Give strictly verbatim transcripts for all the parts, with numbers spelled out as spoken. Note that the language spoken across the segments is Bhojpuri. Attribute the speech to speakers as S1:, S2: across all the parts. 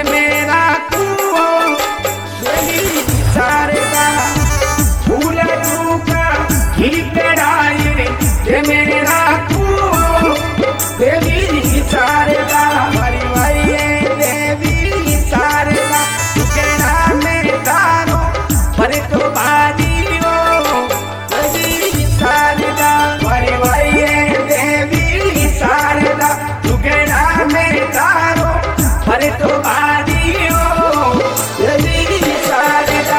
S1: मेरा कुओ यही सारदा फूल झूका ही कढ़ाई ये मेरा कुओ देवी सारदा हरि हरि देवी सारदा केड़ा में तारो पर तो बादी हो देवी सारदा हरि हरि देवी सारदा केड़ा में तारो पर तो बादी हो देवी सारदा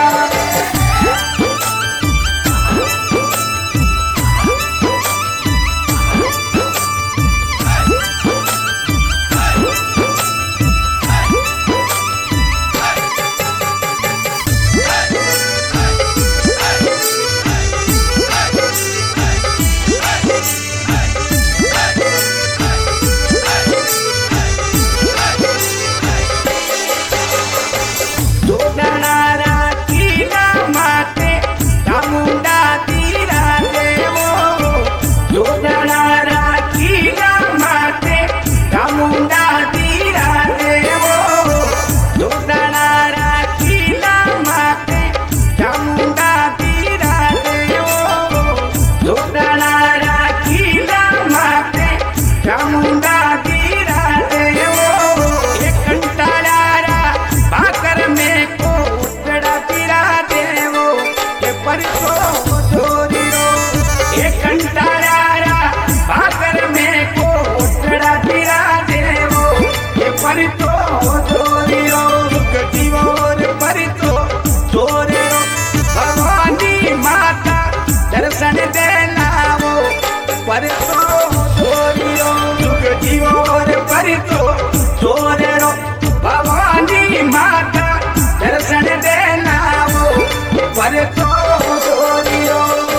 S1: भवानी माता दर्शन देना वो पर तो चोरियो जुग जीवोर पर तो चोरो भवानी माता दर्शन देना वो पर तो चोरियो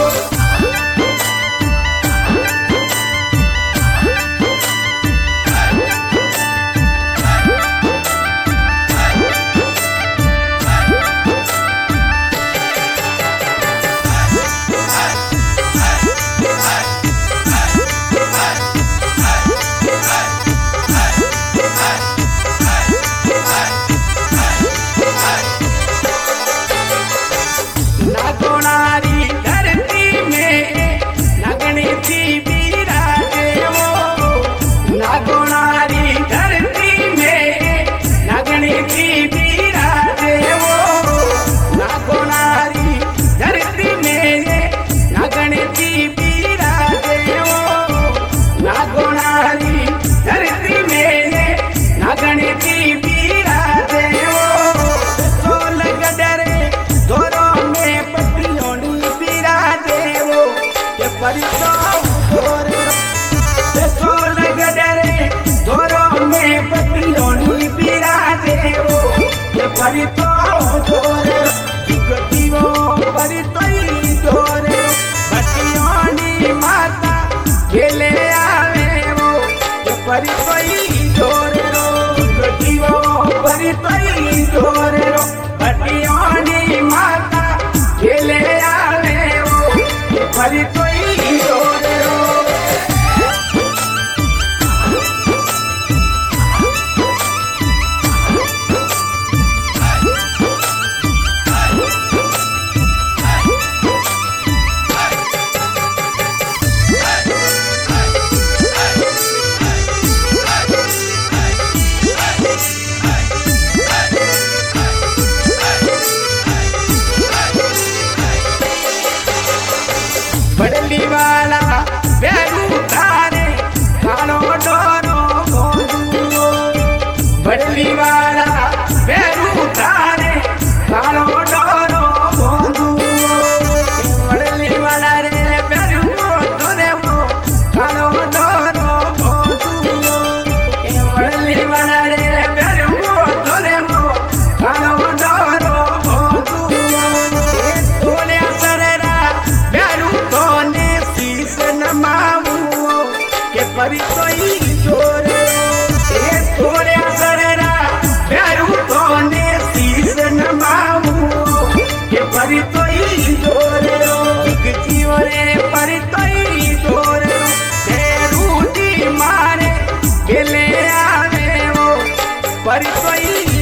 S1: परितो जोरे जुगतिवो परितोई जोरे बटियोनी माता खेले आवे वो परितोई जोरे रो जुगतिवो परितोई जोरे रो बटियोनी माता खेले आवे वो परितोई जोरे रो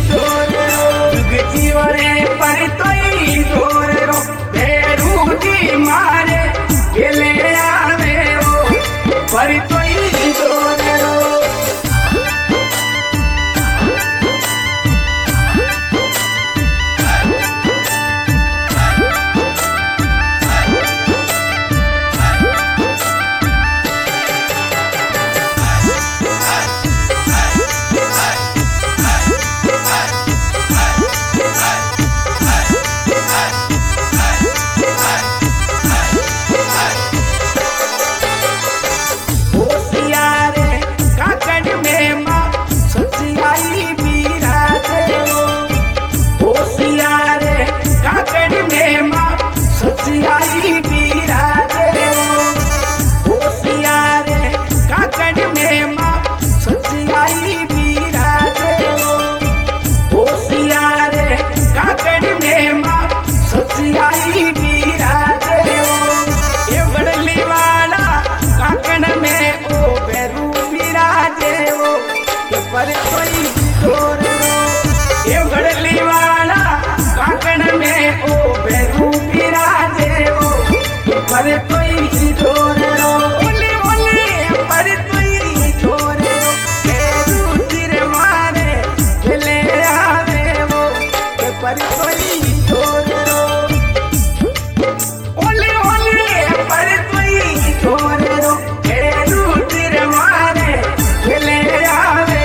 S1: डोरे जुग जीवरे पर तोई डोरे रो बेरू जी मारे गेले आवे वो पर तोई डोरे रो पर कोई डोरे रो ये गड़ली वाला काकण में ओ बेरू बिराजे वो पर कोई डोरे रो बोले बोले पर कोई डोरे रो बेरू तीर मारे ले आवे वो पर कोई डोरे रो बोले बोले पर कोई डोरे रो बेरू तीर मारे ले आवे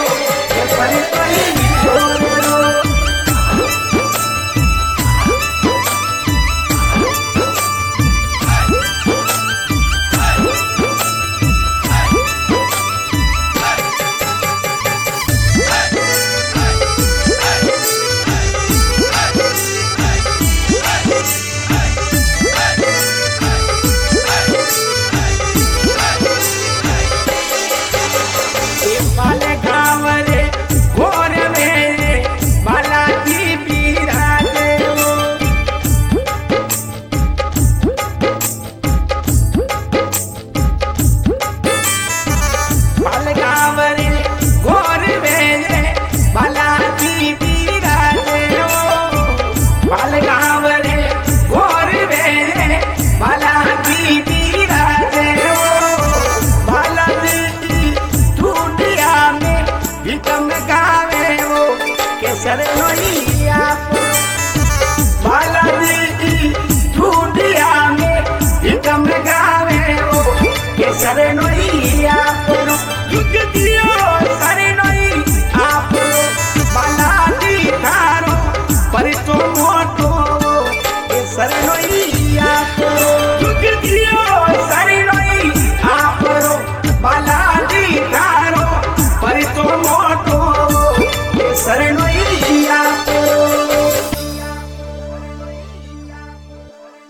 S1: शरणोइया बालाजी ढूंढिया में हितम गावे वो के शरणोइया युग दियो शरणोई आप बालाजी थारो पर तो मोटो के शरणोई